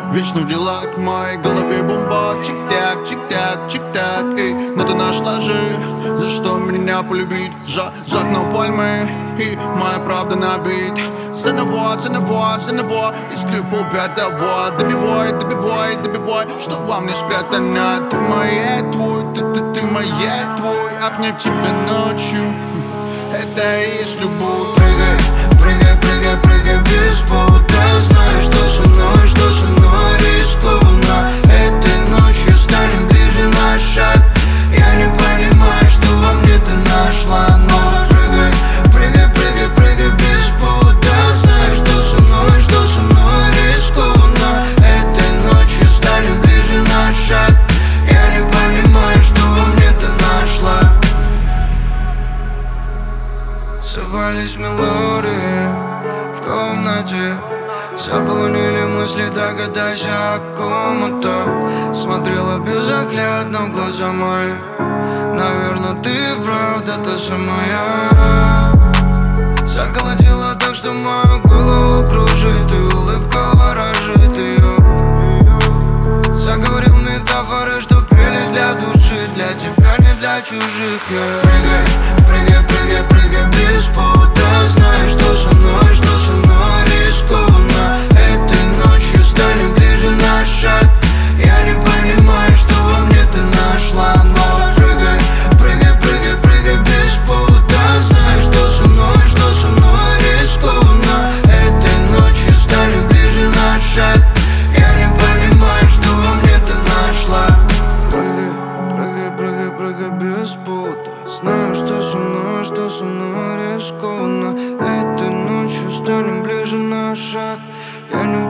Вечно в делах, в моей голове бомба. Чик-так, чик-так, чик-так, эй. Но ты нашла же, за что меня полюбить. Жак на пальмы, и моя правда на бит. За него, искрив полпятого. Добивай, добивай, добивай, что во мне спрятано. Ты моя, твой, ты моя, твой. Обняв тебя ночью, это и есть любовь. Прыгай, прыгай, прыгай, прыгай без повода. Знаю, что со мной рискованно. Этой ночью станем ближе на шаг. Я не понимаю, что во мне ты нашла. Но прыгай, прыгай, прыгай, прыгай без повода. Знаю, что со мной рискованно. Этой ночью станем ближе на шаг. Я не понимаю, что во мне ты нашла. Срывались мелодии в комнате. Заполонили мысли, догадайся о ком это. Смотрела безоглядно в глаза мои. Наверно, ты правда та самая. Заколотила так, что мою голову кружит. И улыбка ворожит ее. Заговорил метафоры, что пели для души. Для тебя, не для чужих. Прыгай, прыгай, прыгай, прыгай без повода. Знаю, что со мной рискованно. Этой ночью станем ближе на шаг. Я не понимаю, что во мне ты нашла. Но прыгай, прыгай, прыгай, прыгай без повода. Знаю, что со мной рискованно. Этой ночью станем ближе на шаг. Я не понимаю, что во мне ты нашла. Прыгай, прыгай, прыгай, прыгай без повода. Знаю, что со мной рискованно. Этой ночью станем ближе на шаг. Я не